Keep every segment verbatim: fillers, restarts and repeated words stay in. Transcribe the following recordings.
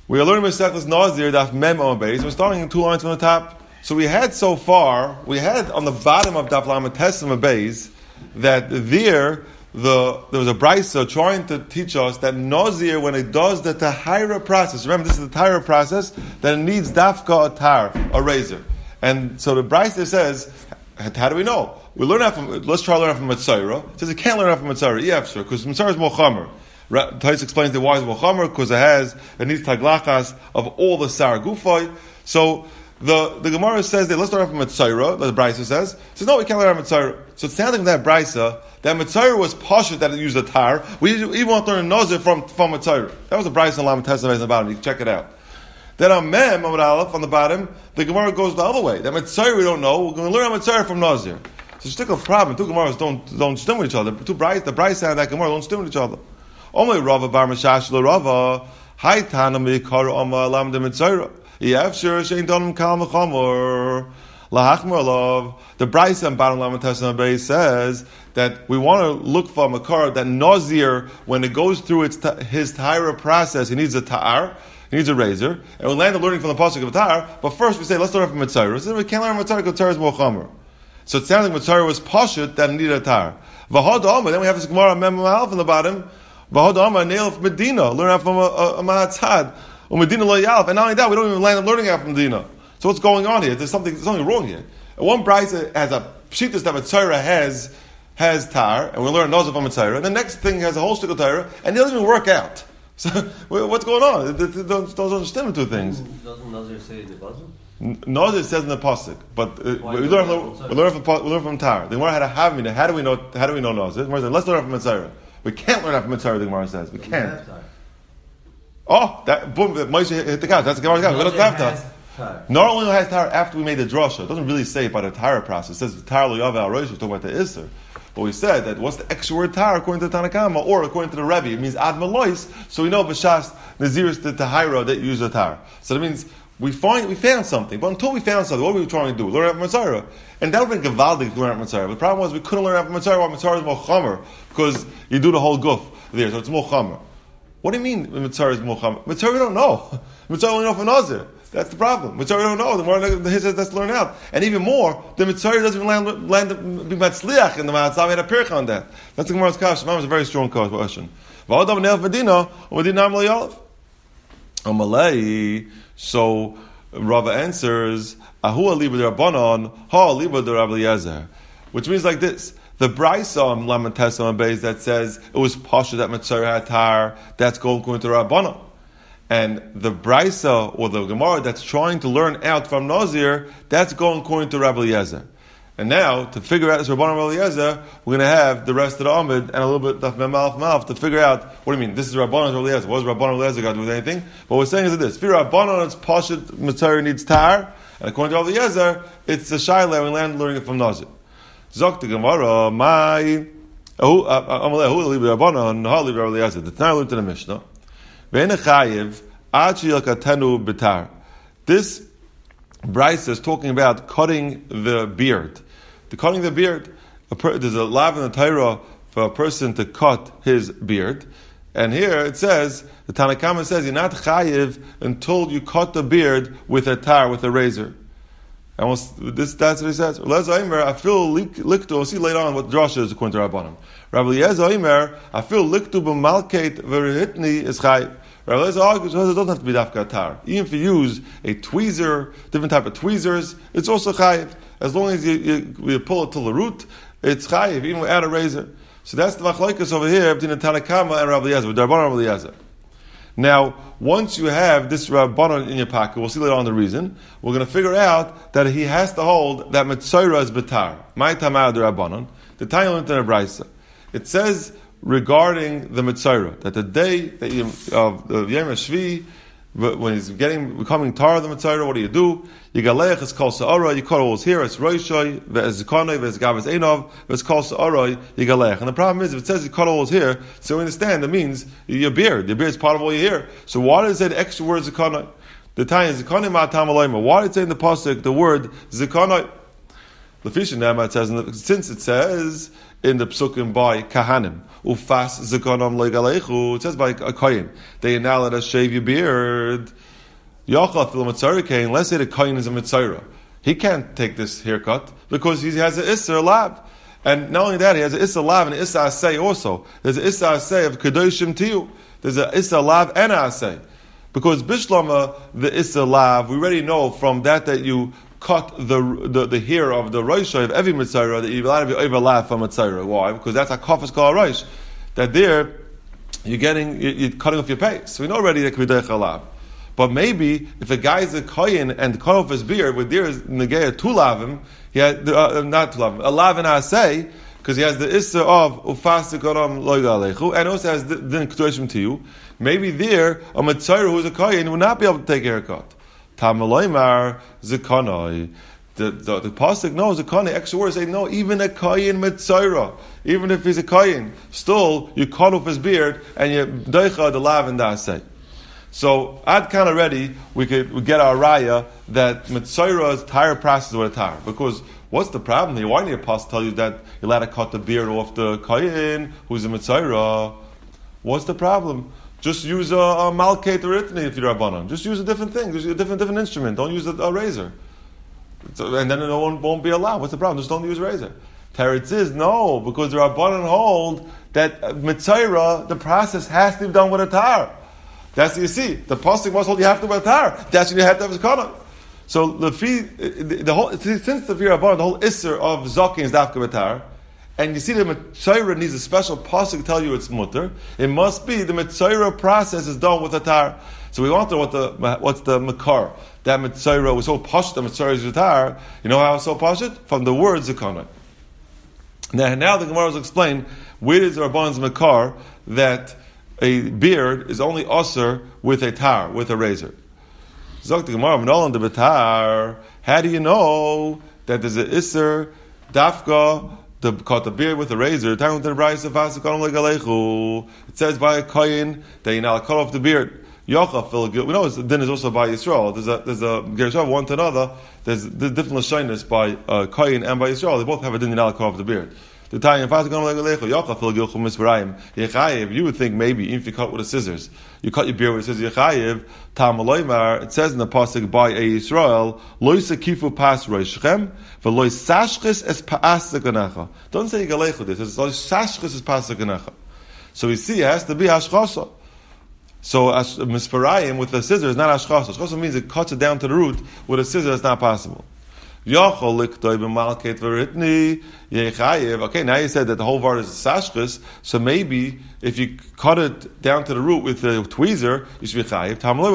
We are learning Masechtas Nazir, Daf Mem Amud Beis. We're starting in two lines from the top. So we had so far, we had on the bottom of Daf Lamed Tes Amud Beis that there, the there was a brisa trying to teach us that Nazir, when it does the tahira process, remember this is the tahira process, that it needs dafka a tar, a razor. And so the brisa says, how do we know? We learn that from, let's try to learn that from Mitzayra. It says you can't learn that from Mitzayra. Yeah, sure, because Mitzayra is more chamer. Tais explains the why is more chamer, because it has, it needs taglachas of all the sar gufay. So the, the Gemara says that let's learn from Mitzayra, the Brisa says. It says no, we can't learn from Mitzayra. So it's sounding that Brisa, that Mitzayra was pashut that it used a tar. We even want to learn Nazir from, from Mitzayra. That was the Brisa in Lamed Tes on the bottom. You can check it out. Then on Mem, Amud Aleph, on the bottom, the Gemara goes the other way. That Mitzayra we don't know, we're going to learn Mitzayra from Nazir. So it's a problem. Two Gemaras don't, don't stem with each other. Two Brisa, the Brisa and that Gemara don't stem with each other. Only Rava bar Mashash lo Rava, Hai Tana Mikar Oma Lam de Mitzayra. Yafshir Shein Donim Kal Mechamor Lahachmer Lov. The Brisa and bottom Lamed Tes Amud Beis says that we want to look for a Makar that Nazir, when it goes through its his Tahira process, he needs a Ta'ar, he needs a razor, and we land up learning from the pasuk of Ta'ar. But first we say let's learn from Mitzayra. So we can't learn from Mitzayra because Mitzayra is more Chamer. So it sounds like Mitzayra was pashut that needed a Ta'ar. V'hod Alma. Then we have this Gemara Mem Aleph on the bottom. V'hod Alma nail of Medina. Learn out from a, a, a Mahatzad. Or Medina lo Yalef. And not only that, we don't even land up learning out from Medina. So what's going on here? There's something, there's something wrong here. And one Brisa has a pshitas that Mitzayra has has tar, and we learn Nazir from Mitzayra. And the next thing has a whole stick of Torah, and it doesn't even work out. So what's going on? Those don't understand the two things. Doesn't Nazir say the doesn't? Nazir says in the pasuk, but uh, we learn from we learn from we learn from tar. The Gemara had a havmina. How do we know? How do we know Nazir? The Gemara says, let's learn from Mitzayra. We can't learn from Mitzayra. The Gemara says we can't. Oh, that boom! Moshe hit the couch. That's the Gemara's couch. We don't have tar. Not only has tar after we made the drasha, it doesn't really say about the tar process. It says tar lo yav al rosh. We're talking about the iser. But we said that what's the extra word tar according to the Tanakama or according to the Rebbe? It means ad malois. So we know b'shas naziris the tahira that use a tar. So that means we find we found something. But until we found something, what were we trying to do? Learn out from Mitzayra. And that would have been gavaldik to learn out from Mitzayra. But the problem was we couldn't learn out from Mitzayra. Why Mitzayra is more chamer because you do the whole guf there, so it's more chamer. What do you mean Mitzayra is more chamer? Mitzayra we don't know. Mitzayra only know for Nazir. That's the problem. Mitzayra don't know. The more the Hizah that's learn out, and even more, the Mitzayra doesn't even land land be matzliach in the Matzah. We had a pirch on that. That's the Gemara's kash. Mine was a very strong question. V'adam ne'el v'dina u'v'dina am lo'yalef. Amalei. So Rava answers, Ahu aliba d'Rabbanon, ha aliba d'Rabbi Eliezer, which means like this. The Brisa on Lamed Tes Amud Beis that says it was pasha that Mitzayra had tar, that's going to Rabbanon. And the Brisa, or the Gemara that's trying to learn out from Nazir, that's going according to Rabbi Eliezer. And now, to figure out this Rabbanon Rabbi Eliezer, we're going to have the rest of the Amud and a little bit of Memalf Malf to figure out, what do you mean, this is Rabbanon Rabbi Eliezer. What does Rabbanon Rabbi Eliezer got to do with anything? But what we're saying is this, for Rabbanon, it's Pashat, Mitzayra needs tar, and according to Rabbi Eliezer, it's a Shaila, we land learning it from Nazir. Zok the Gemara, my, Amalei, who will leave Rabbanon, how will leave Rabbi Eliezer? The Tanakh learned in the Mishnah. This Brisa is talking about cutting the beard. The cutting the beard, a per, there's a lav in the Torah for a person to cut his beard. And here it says, the Tanakama says, you're not chayiv until you cut the beard with a tar, with a razor. And we'll, this, that's what he says. I feel liktu. We'll see later on what drasha is according to Rabbanim. Rabbi Eliezer Omer, I feel liktu b'malkeit v'rehitni is chayiv. Rabbi Eliezer argues it doesn't have to be dafka tar. Even if you use a tweezer, different type of tweezers, it's also chayiv. As long as you, you, you pull it to the root, it's chayiv, even without a razor. So that's the machlokes over here between the Tanakama and Rabbi Eliezer, with Rabbanan Rabbi Eliezer. Now, once you have this Rabbanon in your pocket, we'll see later on the reason, we're going to figure out that he has to hold that Mitzayra is betar. My tamar the Rabbanon. The Tanya learned in the Brisa. It says regarding the Mitzayra, that the day that you, of the Yom HaShvi, when he's getting, becoming tar of the Mitzayra, what do you do? You galech, it's called Sa'ara, you cut all his hair, it's Roshoi, ve'ez Zikonoi, ve'ez Gavaz Einov, it's called Sa'ara, you galech. And the problem is, if it says you cut all his hair, so we understand, it means your beard. Your beard is part of all your hair. So why does it say the extra word Zikonoi? The Tanya, Zikonoi ma'atam alayma. Why did it say in the pasuk the word Zikonoi? Lefishinam, it says, in the, since it says in the psukim by Kahanim, ufas zikonom legalechu, it says by a kohen, they now let us shave your beard. Yochath the mitzayra kain. Let's say the kohen is a mitzayra. He can't take this haircut because he has an isser lav. And not only that, he has an issa lav and an issa asay also. There's an issa asay of kedoshim tiyu. There's an issa lav and an asay. Because bishlama, the issa lav, we already know from that that you cut the the, the hair of the roisha of every mitzayra that you're allowed to be overlap from mitzayra. Why? Because that's a kafas kol roish. That there, you're getting, you're cutting off your pace. So we know already that could be derech lav. But maybe if a guy is a kohen and cut off his beard, with there is negeya two lavim, he had uh, not two lavim, a lav and asay, because he has the issa of ufas zikonom lo yalechu, and also has the din kedoshim to you. Maybe there a mitzayra who's a kohen will not be able to take a haircut. Tamaloymar zikonoi. The the, the pasuk knows zikonoi. Extra words say no. Even a kohen mitzayra, even if he's a kohen, still you cut off his beard and you doicha the lav and the asay. So, ad kan already, we could we get our raya that mitzayra's tire process with a tire. Because what's the problem here? Why did the apostle tell you that you're allowed to cut the beard off the kohen who's a mitzayra? What's the problem? Just use a, a malkei teritni if you're a rabbanon. Just use a different thing. Just use a different different instrument. Don't use a, a razor. So, and then it won't, won't be allowed. What's the problem? Just don't use a razor. Teretz is no, because the rabbanon hold that mitzayra, the process has to be done with a tar. That's what you see. The pasuk must hold you have to wear tar. That's when you have to have a kana. So the fee, the, the whole since the fear of the whole isser of zoking is dafka b'tar, and you see the mitzayra needs a special pasuk to tell you it's mutter. It must be the mitzayra process is done with a tar. So we want to know what the what's the makar that mitzayra was so posh the mitzayra is tar. You know how it's so posh it from the word zakana. Now, now the Gemara will explain where is the rabban's makar that a beard is only usher with a tar, with a razor. Zok the Gemara, v'nolan de betar. How do you know that there's an isser dafka to cut the beard with a razor? It says by a kohen that you're not cut off the beard. Yochaf, we know the din is also by Yisrael. There's a there's a gerusha one to another. There's the different lashonos by uh, kohen and by Yisrael. They both have a din you're not cut off the beard. The time you would think maybe if you cut with the scissors, you cut your beard with scissors. It says in the pasuk by a Yisrael, loisa kifu pas roishchem, v'lois sashchis es paas zeganecha. Don't say galechu this. It's lois sashchis es paas zeganecha. So we see it has to be hashchasa. So as misparayim with the scissors is not hashchasa. Hashchasa means it cuts it down to the root. With a scissor, it's not possible. Okay, now you said that the whole vart is sashchis, so maybe if you cut it down to the root with a tweezer, you should be chayiv.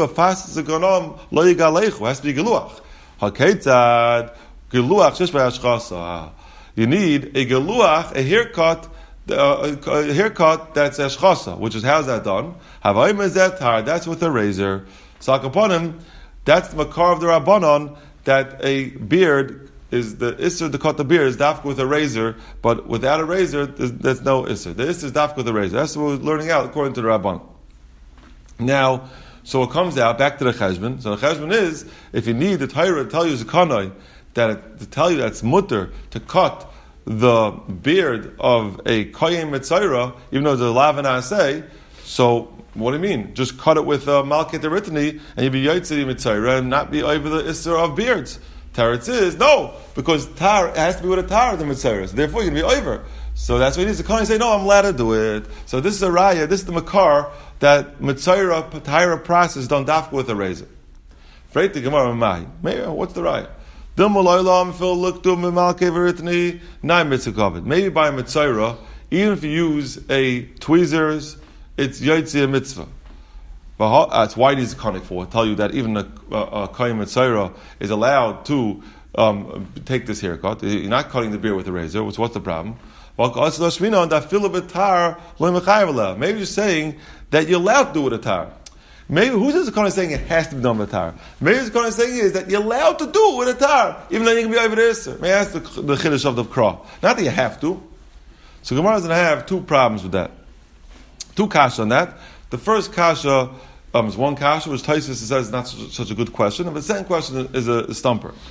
It has to be geluach. Haketzad geluach just by hashchasa. You need a geluach, a haircut, a haircut that's hashchasa, which is how's that done? That's with a razor. So upon him, that's the makar of the rabbanon. That a beard is the isser to cut the beard is dafka with a razor, but without a razor, there's, there's no isser. The isser is dafka with a razor. That's what we're learning out according to the Rabban. Now, so it comes out back to the cheshbon. So the cheshbon is if you need the Torah to tell you zakanoi, that it, to tell you that it's mutter to cut the beard of a kohen mitzayra, even though it's a lavan asay. So what do you mean? Just cut it with uh, malkei teritni, and you be yotzei mitzayra and not be over the isser of beards. Teretz is no, because tar it has to be with a tar the mitzayra. So therefore, you're gonna be over. So that's what it is. The kohen say, no, I'm allowed to do it. So this is a raya. This is the makar that mitzayra tar process done dafka with a razor. Freit the Gemara Mai. What's the raya? Maybe by a mitzayra, even if you use a tweezers. It's Yotzei mitzvah. That's why these conic for. Tell you that even a, a, a kohen mitzayra is allowed to um, take this haircut. You're not cutting the beard with a razor. Which what's the problem? Maybe you're saying that you're allowed to do it with a tar. Maybe who's this kohen saying it has to be done with a tar? Maybe this kohen saying is that you're allowed to do it with a tar, even though you can be over there. May I ask the, the chiddush of the kra? Not that you have to. So Gemara is going to have two problems with that. Two kasha on that. The first kasha um, is one kasha, which Taisus says is not such, such a good question, and the second question is a, a stumper.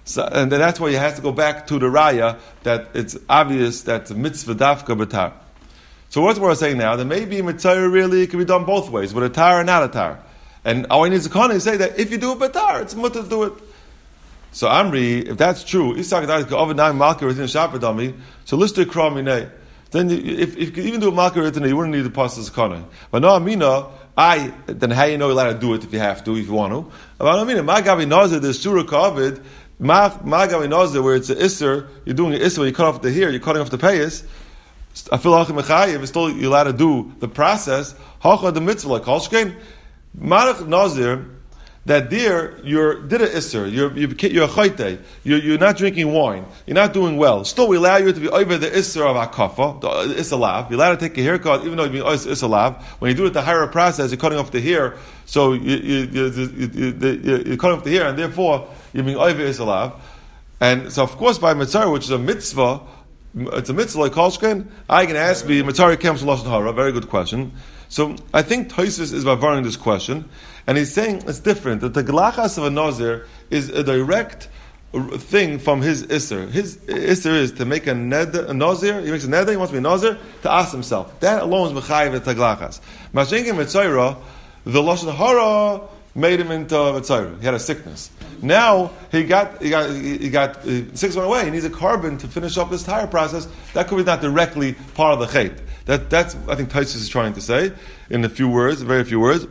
So, and then that's why you have to go back to the raya that it's obvious that the mitzvah dafka b'tar. So what's we're saying now? That maybe mitzvah really can be done both ways, with a tar and not a tar. And all I need is to say that if you do it b'tar, it's mutter to do it. So Amri, if that's true, Isak overnight malka within shapadami. So lister kramine. Then you, if, if you even do a malka written, you wouldn't need the pastas kana. But no amina, I then how you know you're allowed to do it if you have to, if you want to. But no amina, my gavi nazir the surah kavid. Ma gavi nazir where it's an isser, you're doing an isser where you cut off the hair, you're cutting off the payas. I feel like it's still you're allowed to do the process. Hacha the mitzvah like kolshkein. Marach nazir. That there, you're did a isser, you're you're, you're a chayte, you're, you're not drinking wine, you're not doing well. Still, we allow you to be over the isser of akafa, the isser lav. You're allowed to take a haircut, even though you're being isser lav. When you do it the higher process, you're cutting off the hair, so you, you, you, you, you, you're cutting off the hair, and therefore you're being over isser lav. And so, of course, by mitzvah, which is a mitzvah, it's a mitzvah like kolshkein. I can ask me mitzvah comes from lashon hara. Very good question. So I think Tosfos is bavaring this question. And he's saying it's different. That the gelachas of a nazir is a direct thing from his isser. His isser is to make a neder, a nazir. He makes a neder. He wants to be a nazir to ask himself. That alone is mechayiv et gelachas. Mashenkin mitzayra, the lashon hara made him into a mitzayra. He had a sickness. Now he got he got he got uh, six went away. He needs a carbon to finish up this entire process. That could be not directly part of the chait. That that's I think Tosfos is trying to say in a few words, very few words.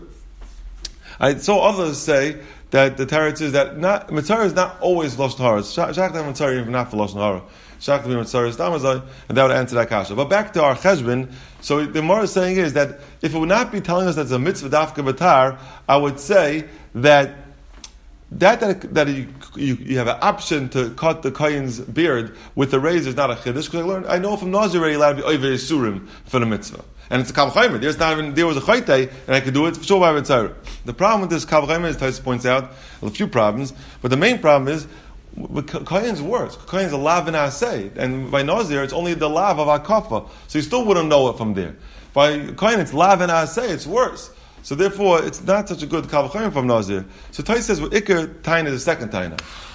I saw others say that the teretz is that not mitzvah is not always lashon hara. Shachta mitzvah even not for lashon hara. Shachta mitzvah is damazai, and that would answer that kasha. But back to our cheshbon. So the Gemara is saying is that if it would not be telling us that it's a mitzvah dafka b'tar, I would say that that that, that you, you you have an option to cut the kohen's beard with the razor is not a chiddush. Because I learned I know from Nazir already allowed to be over surim for the mitzvah. And it's a kav chaymer. There's not even there was a chayte, and I could do it for sure by mitzvah. The problem with this kav chaymer, as Tosfos points out, a few problems. But the main problem is kohen's worse. Kohen's a lav in asay, and by Nazir it's only the lav of akafa, so you still wouldn't know it from there. By kohen it's lav in asay, it's worse. So therefore, it's not such a good kav chaymer from Nazir. So Tosfos says, well, ikar taina is the second taina.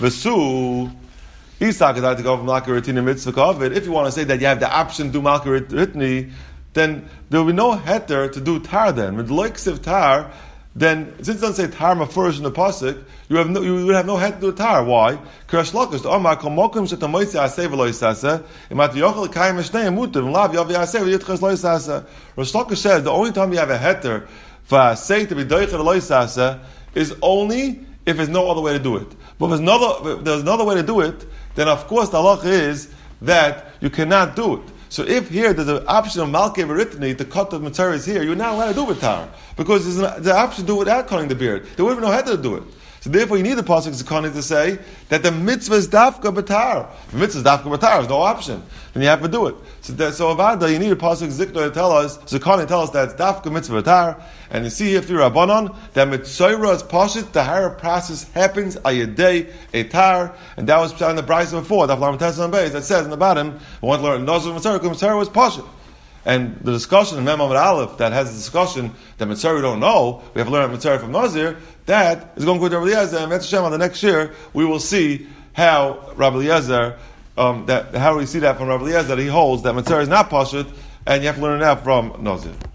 V'su. Isak is out to go from malka ritni mitzvah kavid. If you want to say that you have the option to do malka ritni, then there will be no heter to do tar then. With loiksiv tar, then since it doesn't say tar mafurish in the pasuk, you have no, you would have no heter to do tar. Why? Kirash lakish the omar kol mokum shetam moitzi aseh v'lo yisaseh imat yochel kayim eshnei mutiv and lav yavi aseh v'yitches lo yisaseh. Rish Lakish says the only time you have a heter for aseh to be doichel lo yisaseh is only if there's no other way to do it. But if there's another, if there's another way to do it, then of course the halacha is that you cannot do it. So if here there's an option of malkei v'ritni to cut the materials here, you're not allowed to do it tar because there's an, the option to do it without cutting the beard. There wouldn't be no heter to do it. So therefore, you need the pasuk zikanih to say that the mitzvah is dafka b'tar. The mitzvah is dafka b'tar. There's no option. Then you have to do it. So that, so avada, you need a pasuk zikna to tell us zikanih to tell us that it's dafka mitzvah b'tar. And you see here through Rabbanon that mitzvah is pashit. The higher process happens ayadei etar, and that was on the brayso before. Daf lamed tesam beis that says in the bottom, we want to learn nazir mitzvah. Mitzvah was pashit. And the discussion in Mem Amud Aleph that has the discussion that Mitzvah we don't know, we have to learn Mitzvah from Nazir, that is going to go to Rabbi Eliezer, and Mitzvah on the next year, we will see how Rabbi Eliezer, um, that, how we see that from Rabbi Eliezer, that he holds that Mitzvah is not Pashut, and you have to learn that from Nazir.